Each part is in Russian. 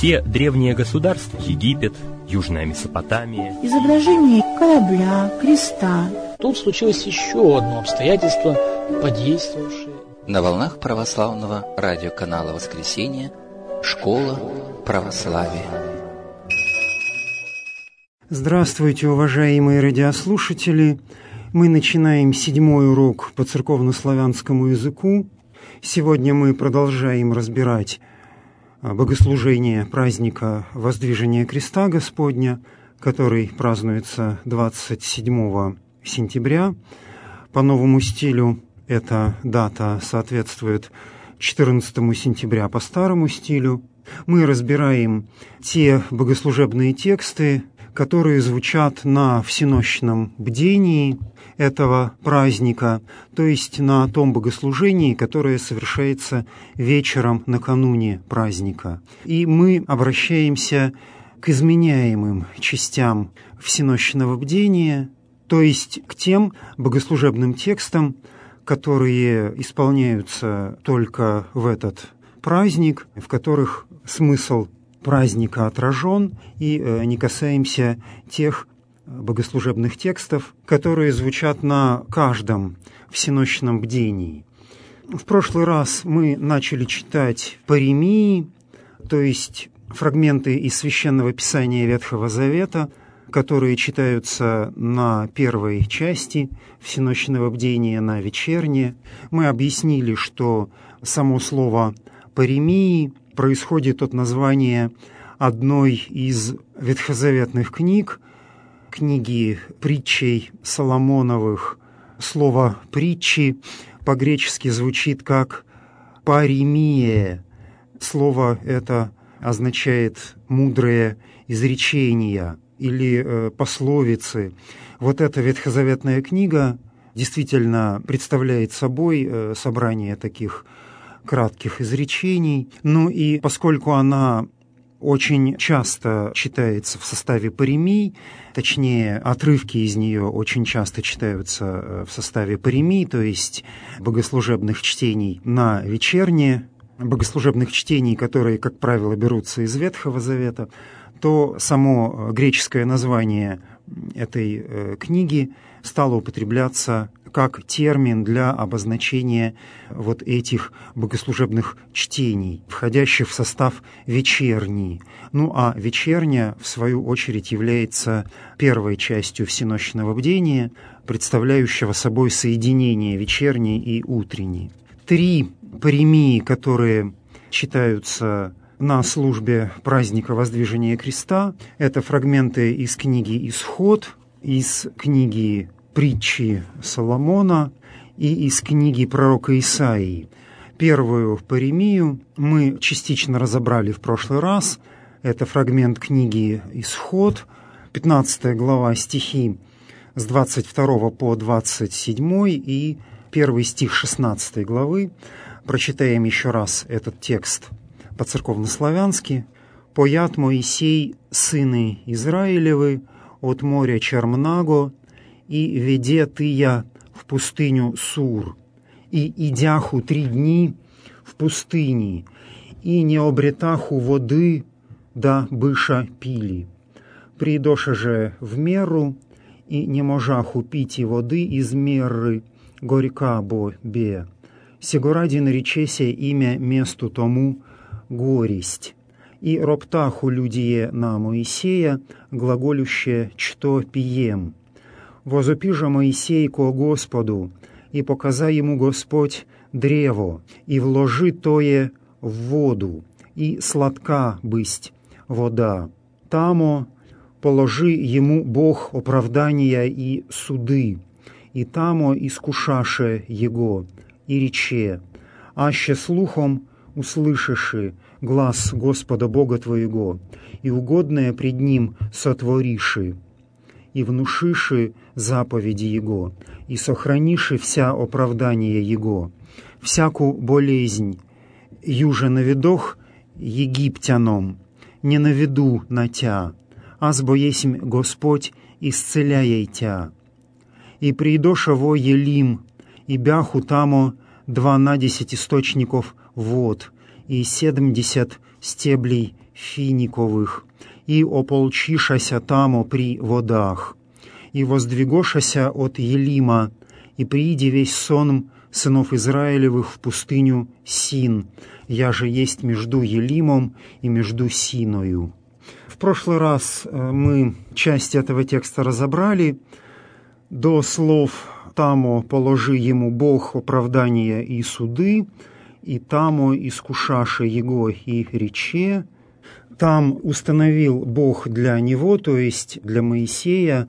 Все древние государства, Египет, Южная Месопотамия, изображение корабля, креста. Тут случилось еще одно обстоятельство, подействовавшее. На волнах православного радиоканала «Воскресенье» «Школа православия». Здравствуйте, уважаемые радиослушатели! Мы начинаем 7-й урок по церковнославянскому языку. Сегодня мы продолжаем разбирать богослужение праздника Воздвижения Креста Господня, который празднуется 27 сентября. По новому стилю эта дата соответствует 14 сентября по старому стилю. Мы разбираем те богослужебные тексты, которые звучат на всенощном бдении этого праздника, то есть на том богослужении, которое совершается вечером накануне праздника. И мы обращаемся к изменяемым частям всенощного бдения, то есть к тем богослужебным текстам, которые исполняются только в этот праздник, в которых смысл праздника отражен, и не касаемся тех богослужебных текстов, которые звучат на каждом всенощном бдении. В прошлый раз мы начали читать паремии, то есть фрагменты из Священного Писания Ветхого Завета, которые читаются на первой части всенощного бдения, на вечернее. Мы объяснили, что само слово «паремии» происходит от названия одной из ветхозаветных книг, книги притчей Соломоновых. Слово «притчи» по-гречески звучит как «паремия». Слово это означает «мудрые изречения» или «пословицы». Вот эта ветхозаветная книга действительно представляет собой собрание таких кратких изречений. Ну и поскольку она очень часто читается в составе паремий, точнее, отрывки из нее очень часто читаются в составе паремий, то есть богослужебных чтений на вечернее, богослужебных чтений, которые, как правило, берутся из Ветхого Завета, то само греческое название этой книги стало употребляться как термин для обозначения вот этих богослужебных чтений, входящих в состав вечерний. Ну а вечерняя, в свою очередь, является первой частью всенощного бдения, представляющего собой соединение вечерней и утренней. 3 паремии, которые читаются на службе праздника Воздвижения Креста, это фрагменты из книги «Исход», из книги притчи Соломона и из книги пророка Исаии. Первую паремию мы частично разобрали в прошлый раз. Это фрагмент книги «Исход», 15 глава, стихи с 22 по 27 и 1 стих 16 главы. Прочитаем еще раз этот текст по-церковнославянски. «Поят Моисей сыны Израилевы от моря Чермнаго, и веде тыя в пустыню Сур, и идяху 3 дни в пустыни, и не обретаху воды, да быша пили. Придоша же в меру, и не можаху пити воды из меры, горька бо бе. Сего ради наречеся имя месту тому горесть. И роптаху людие на Моисея, глаголюще, что пием. Возопи же Моисей ко Господу, и показа ему Господь древо, и вложи тое в воду, и сладка бысть вода. Тамо положи ему Бог оправдания и суды, и тамо искушаше его, и рече, аще слухом услышиши глас Господа Бога твоего, и угодное пред Ним сотвориши, и внушиши заповеди Его, и сохраниши вся оправдание Его, всяку болезнь, юже наведох египтяном, не наведу на тя, азбо есмь Господь исцеляй тя. И придоша во Елим, и бяху тамо 12 источников вод, и 70 стеблей финиковых, и ополчишася тамо при водах, и воздвигошася от Елима, и прииди весь сон сынов Израилевых в пустыню Син, я же есть между Елимом и между Синою». В прошлый раз мы часть этого текста разобрали до слов «тамо положи ему Бог оправдания и суды», и «тамо искушаше его и рече». Там установил Бог для него, то есть для Моисея,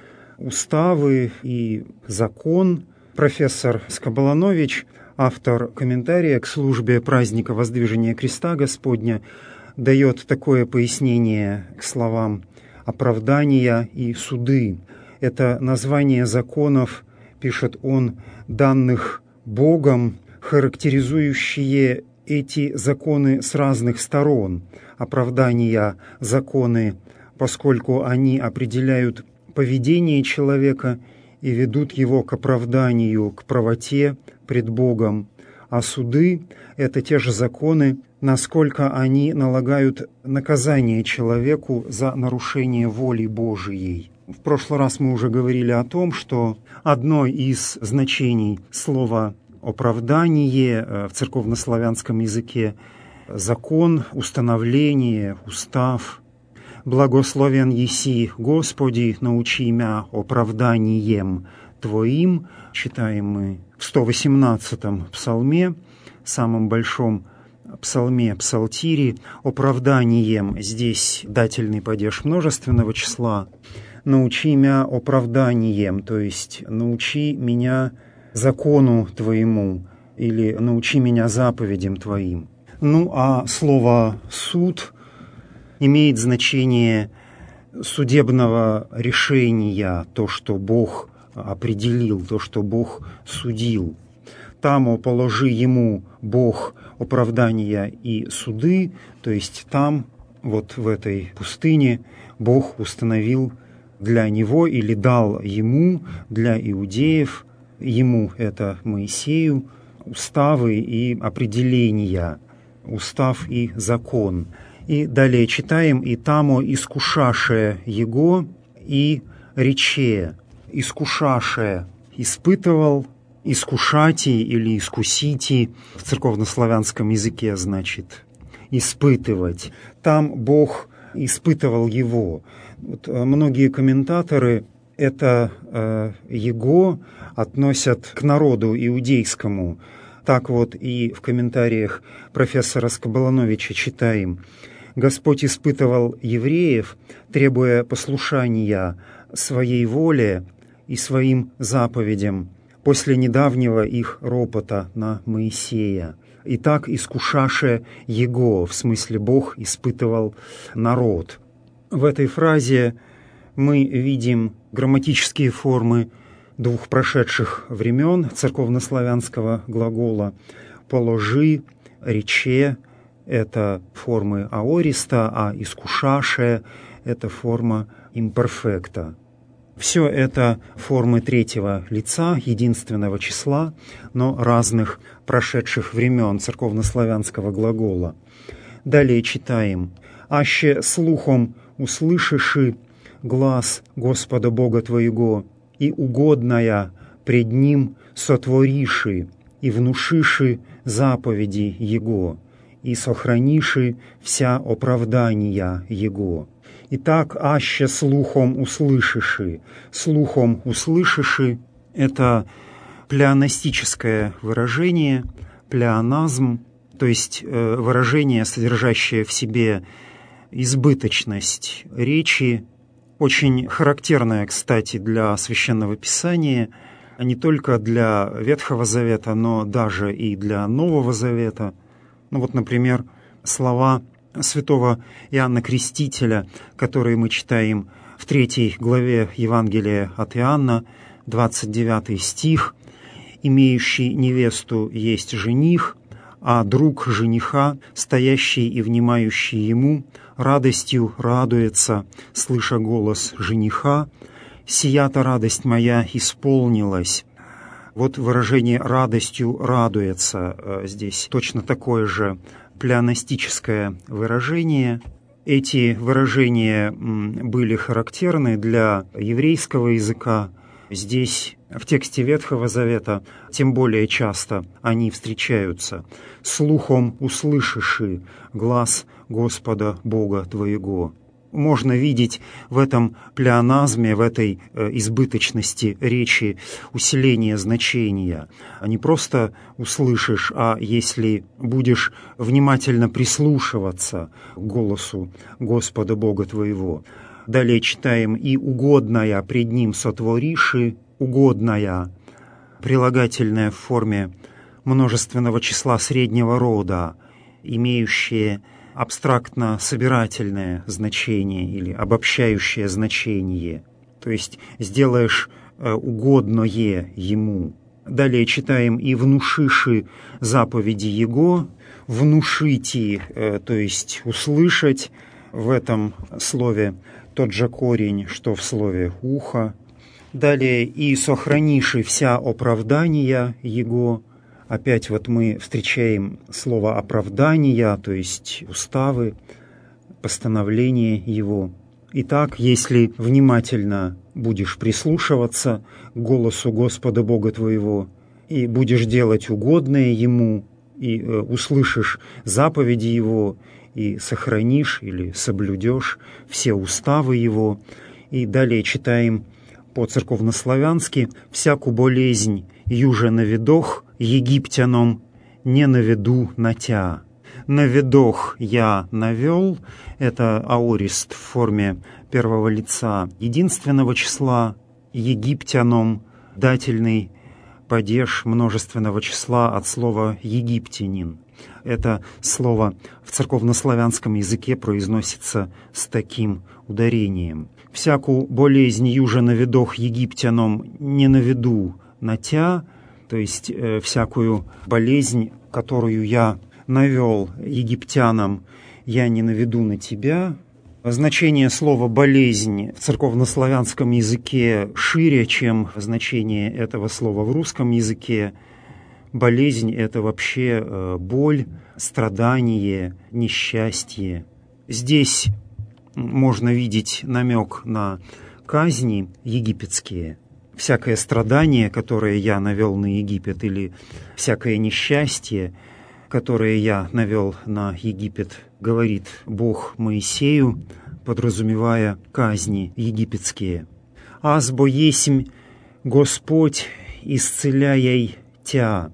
уставы и закон. Профессор Скоболанович, автор комментария к службе праздника Воздвижения Креста Господня, дает такое пояснение к словам «оправдания» и «суды». Это название законов, пишет он, данных Богом, характеризующие эти законы с разных сторон. Оправдания – законы, поскольку они определяют поведение человека и ведут его к оправданию, к правоте пред Богом. А суды – это те же законы, насколько они налагают наказание человеку за нарушение воли Божией. В прошлый раз мы уже говорили о том, что одно из значений слова «оправдание» в церковнославянском языке – закон, установление, устав. «Благословен еси, Господи, научи мя оправданием Твоим», читаем мы в 118-м псалме, самом большом псалме, псалтире. Оправданием здесь дательный падеж множественного числа. «Научи мя оправданием», то есть «научи меня закону Твоему» или «научи меня заповедям Твоим». Ну а слово «суд» имеет значение судебного решения, то, что Бог определил, то, что Бог судил. «Тамо положи ему Бог оправдания и суды», то есть там, вот в этой пустыне, Бог установил для него или дал ему, для иудеев, ему это Моисею, уставы и определения, устав и закон. И далее читаем: «И тамо искушаше его и рече». Искушаше – испытывал, искушати или искусити в церковнославянском языке значит испытывать. Там Бог испытывал его. Вот многие комментаторы это его относят к народу иудейскому. Так вот и в комментариях профессора Скоболановича читаем: «Господь испытывал евреев, требуя послушания своей воле и своим заповедям после недавнего их ропота на Моисея. И так искушаше его», в смысле Бог испытывал народ. В этой фразе мы видим грамматические формы двух прошедших времен церковнославянского глагола. «Положи», «рече» — это формы аориста, а «искушаше» — это форма имперфекта. Все это формы третьего лица, единственного числа, но разных прошедших времен церковнославянского глагола. Далее читаем: «Аще слухом услышиши глас Господа Бога твоего, и угодная пред Ним сотвориши, и внушиши заповеди Его, и сохраниши вся оправдания Его. Итак, аще слухом услышиши». Слухом услышиши – это плеонастическое выражение, плеоназм, то есть выражение, содержащее в себе избыточность речи, очень характерное, кстати, для Священного Писания, а не только для Ветхого Завета, но даже и для Нового Завета. Ну вот, например, слова святого Иоанна Крестителя, которые мы читаем в 3 главе Евангелия от Иоанна, 29 стих: «Имеющий невесту есть жених, а друг жениха, стоящий и внимающий ему, радостью радуется, слыша голос жениха. Сия-то радость моя исполнилась». Вот выражение «радостью радуется» здесь точно такое же плеонастическое выражение. Эти выражения были характерны для еврейского языка. Здесь, в тексте Ветхого Завета, тем более часто они встречаются. «Слухом услышиши глас Господа Бога твоего». Можно видеть в этом плеоназме, в этой избыточности речи усиление значения. Не просто услышишь, а если будешь внимательно прислушиваться к голосу Господа Бога твоего. Далее читаем: «И угодная пред Ним сотвориши», угодная, прилагательное в форме множественного числа среднего рода, имеющее абстрактно-собирательное значение или обобщающее значение, то есть сделаешь угодное Ему. Далее читаем: «И внушиши заповеди Его», внушите, то есть услышать, в этом слове тот же корень, что в слове «ухо». Далее: «И сохраниши вся оправдания Его». Опять вот мы встречаем слово «оправдания», то есть уставы, постановления Его. Итак, если внимательно будешь прислушиваться к голосу Господа Бога твоего и будешь делать угодное Ему, и услышишь заповеди Его, и сохранишь или соблюдешь все уставы Его. И далее читаем по-церковнославянски: «Всяку болезнь юже наведох египтянам не наведу на тя». «Наведох» я навел, это аорист в форме первого лица единственного числа, египтянам дательный падеж множественного числа от слова «египтянин». Это слово в церковнославянском языке произносится с таким ударением. «Всяку болезнь юже наведох египтянам не наведу на тя», то есть всякую болезнь, которую я навел египтянам, я не наведу на тебя. Значение слова «болезнь» в церковнославянском языке шире, чем значение этого слова в русском языке. Болезнь — это вообще боль, страдание, несчастье. Здесь можно видеть намек на казни египетские. Всякое страдание, которое я навел на Египет, или всякое несчастье, которое я навел на Египет, говорит Бог Моисею, подразумевая казни египетские. «Азбо есмь Господь, исцеляй тя».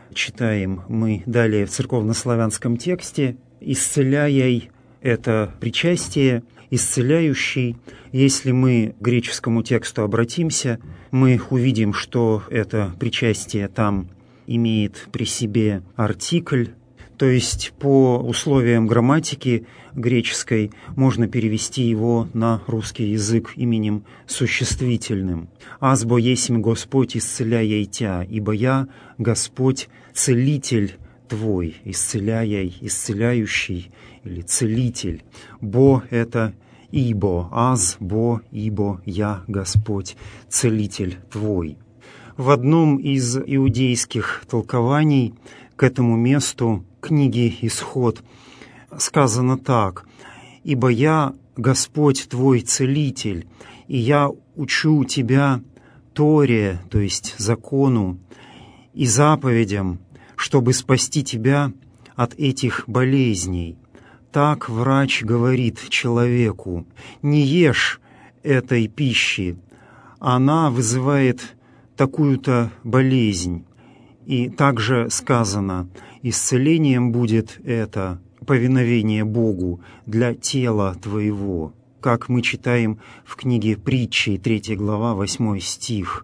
Читаем мы далее в церковнославянском тексте. «Исцеляй» — это причастие, «исцеляющий». Если мы к греческому тексту обратимся, мы увидим, что это причастие там имеет при себе артикль, то есть по условиям грамматики греческой можно перевести его на русский язык именем существительным. «Азбо есмь Господь, исцеляй тя», ибо я, Господь, целитель твой, исцеляй, исцеляющий или целитель. «Бо» — это «ибо», «аз», «бо», «ибо», «я, Господь, целитель твой». В одном из иудейских толкований к этому месту книги «Исход» сказано так: «Ибо я, Господь твой целитель, и я учу тебя Торе», то есть закону, «и заповедям, чтобы спасти тебя от этих болезней». Так врач говорит человеку: не ешь этой пищи, она вызывает такую-то болезнь. И также сказано: исцелением будет это повиновение Богу для тела твоего, как мы читаем в книге Притчи, 3 глава, 8 стих.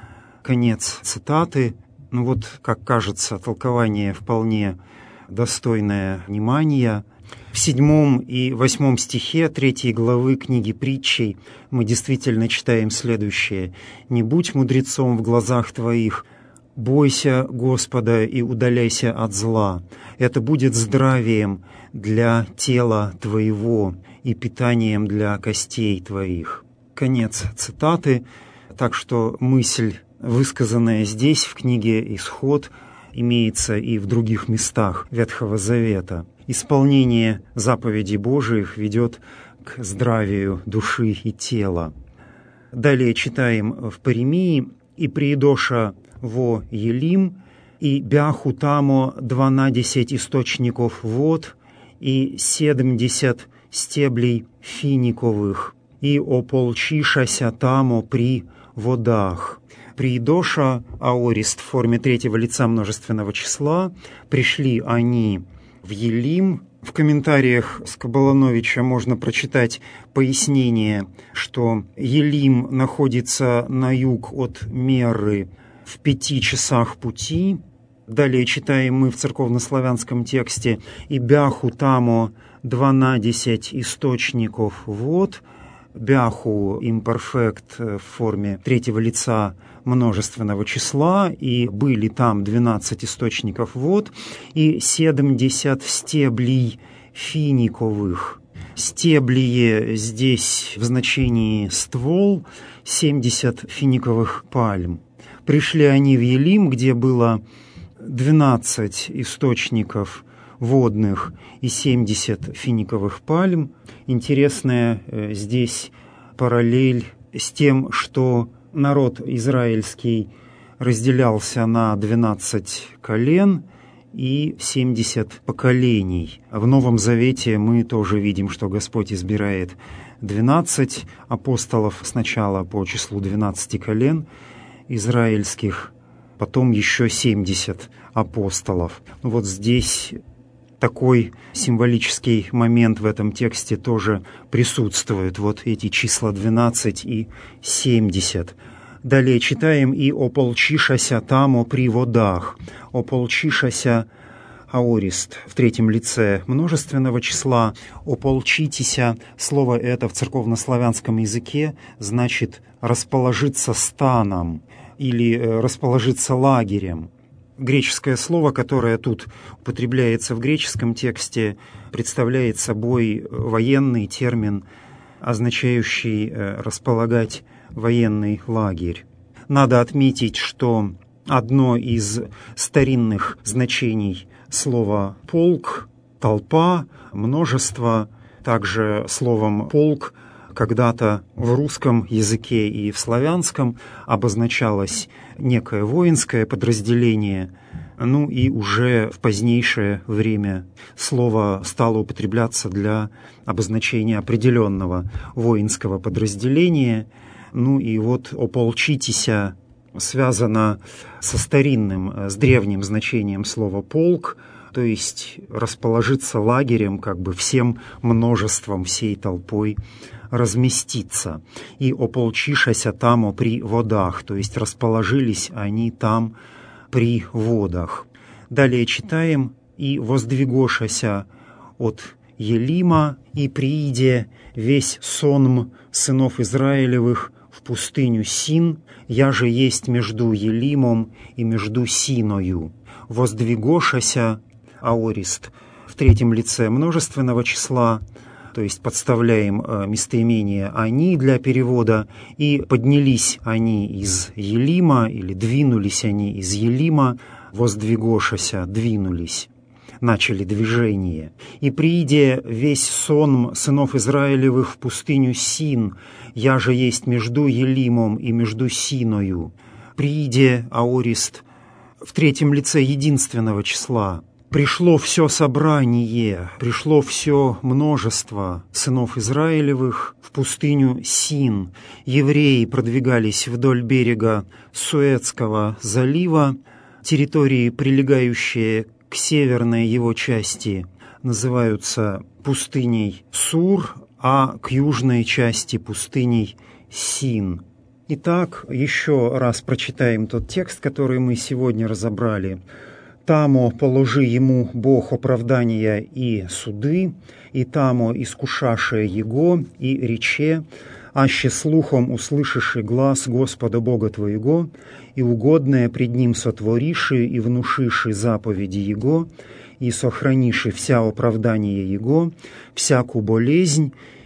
Конец цитаты. Ну вот, как кажется, толкование вполне достойное внимания. В 7 и 8 стихе 3 главы книги Притчей мы действительно читаем следующее: «Не будь мудрецом в глазах твоих, бойся Господа и удаляйся от зла. Это будет здравием для тела твоего и питанием для костей твоих». Конец цитаты. Так что мысль, высказанная здесь в книге «Исход», имеется и в других местах Ветхого Завета. Исполнение заповедей Божиих ведет к здравию души и тела. Далее читаем в Паремии: «И приидоша во Елим, и бяху тамо 12 источников вод, и 70 стеблей финиковых, и ополчишася тамо при водах». Приидоша, аорист в форме третьего лица множественного числа. Пришли они в Елим. В комментариях Скоболоновича можно прочитать пояснение, что Елим находится на юг от Меры в 5 часах пути. Далее читаем мы в церковнославянском тексте: «И бяху тамо 12 источников вод». Бяху имперфект в форме третьего лица множественного числа, и были там 12 источников вод, и 70 стеблей финиковых. Стеблие здесь в значении ствол, 70 финиковых пальм. Пришли они в Елим, где было 12 источников водных и 70 финиковых пальм. Интересная здесь параллель с тем, что народ израильский разделялся на 12 колен и 70 поколений. В Новом Завете мы тоже видим, что Господь избирает 12 апостолов сначала по числу 12 колен израильских, потом еще 70 апостолов. Вот здесь такой символический момент в этом тексте тоже присутствует. Вот эти числа 12 и 70. Далее читаем: «И ополчишася тамо при водах». Ополчишася аорист в третьем лице множественного числа. Ополчитеся, слово это в церковнославянском языке значит расположиться станом или расположиться лагерем. Греческое слово, которое тут употребляется в греческом тексте, представляет собой военный термин, означающий располагать военный лагерь. Надо отметить, что одно из старинных значений слова «полк» — толпа, множество, также словом «полк» когда-то в русском языке и в славянском обозначалось некое воинское подразделение, и уже в позднейшее время слово стало употребляться для обозначения определенного воинского подразделения. И вот «ополчитеся» связано со старинным, с древним значением слова «полк», то есть расположиться лагерем, всем множеством, всей толпой разместиться. И ополчишася тамо при водах, то есть расположились они там при водах. Далее читаем: «И воздвигошася от Елима, и прииде весь сонм сынов Израилевых в пустыню Син, яже есть между Елимом и между Синою». Воздвигошася аорист в третьем лице множественного числа, то есть подставляем местоимение «они» для перевода, и поднялись они из Елима, или двинулись они из Елима, воздвигошася, двинулись, начали движение. «И прииде весь сонм сынов Израилевых в пустыню Син, я же есть между Елимом и между Синою». Прииде аорист в третьем лице единственного числа. «Пришло все собрание, пришло все множество сынов Израилевых в пустыню Син». Евреи продвигались вдоль берега Суэцкого залива. Территории, прилегающие к северной его части, называются пустыней Сур, а к южной части пустыней Син. Итак, еще раз прочитаем тот текст, который мы сегодня разобрали. «Тамо положи ему Бог оправдания и суды, и тамо искушаше его, и рече, аще слухом услышиши глас Господа Бога твоего, и угодное пред ним сотвориши, и внушиши заповеди его, и сохраниши вся оправдание его, всяку болезнь,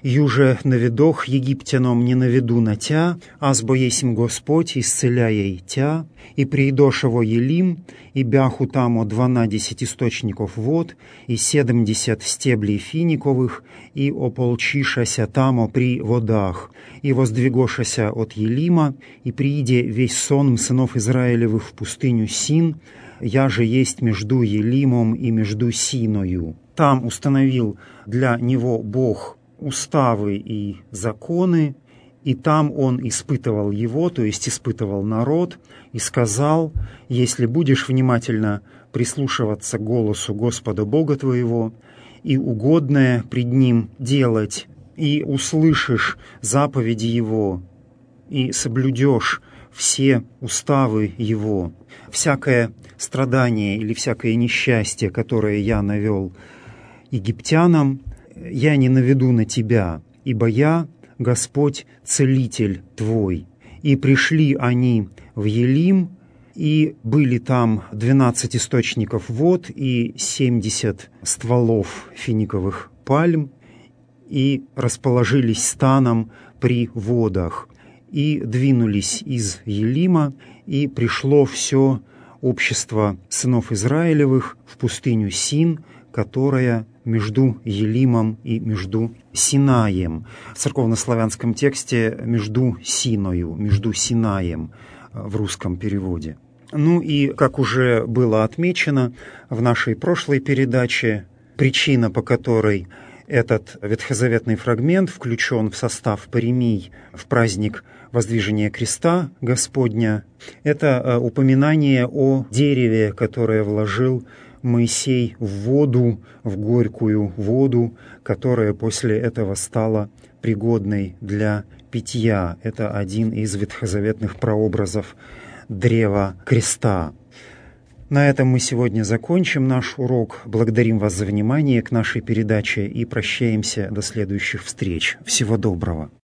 Юже наведох египтянам не наведу на тя, азбо есмь Господь, исцеляя тя, и придош его Елим, и бяху тамо 12 источников вод, и 70 стеблей финиковых, и ополчишася тамо при водах, и воздвигошася от Елима, и прииде весь сон сынов Израилевых в пустыню Син, я же есть между Елимом и между Синою. Там установил для него Бог уставы и законы, и там он испытывал его, то есть испытывал народ, и сказал: «Если будешь внимательно прислушиваться к голосу Господа Бога твоего, и угодное пред Ним делать, и услышишь заповеди Его, и соблюдешь все уставы Его, всякое страдание или всякое несчастье, которое я навел египтянам, я не наведу на тебя, ибо я, Господь, целитель твой». И пришли они в Елим, и были там 12 источников вод и 70 стволов финиковых пальм, и расположились станом при водах, и двинулись из Елима, и пришло все общество сынов Израилевых в пустыню Син, которая между Елимом и между Синаем. В церковнославянском тексте между Синою, между Синаем в русском переводе. Ну и, как уже было отмечено в нашей прошлой передаче, причина, по которой этот ветхозаветный фрагмент включен в состав паремий в праздник Воздвижения Креста Господня, это упоминание о дереве, которое вложил Моисей в воду, в горькую воду, которая после этого стала пригодной для питья. Это один из ветхозаветных прообразов древа креста. На этом мы сегодня закончим наш урок. Благодарим вас за внимание к нашей передаче и прощаемся до следующих встреч. Всего доброго.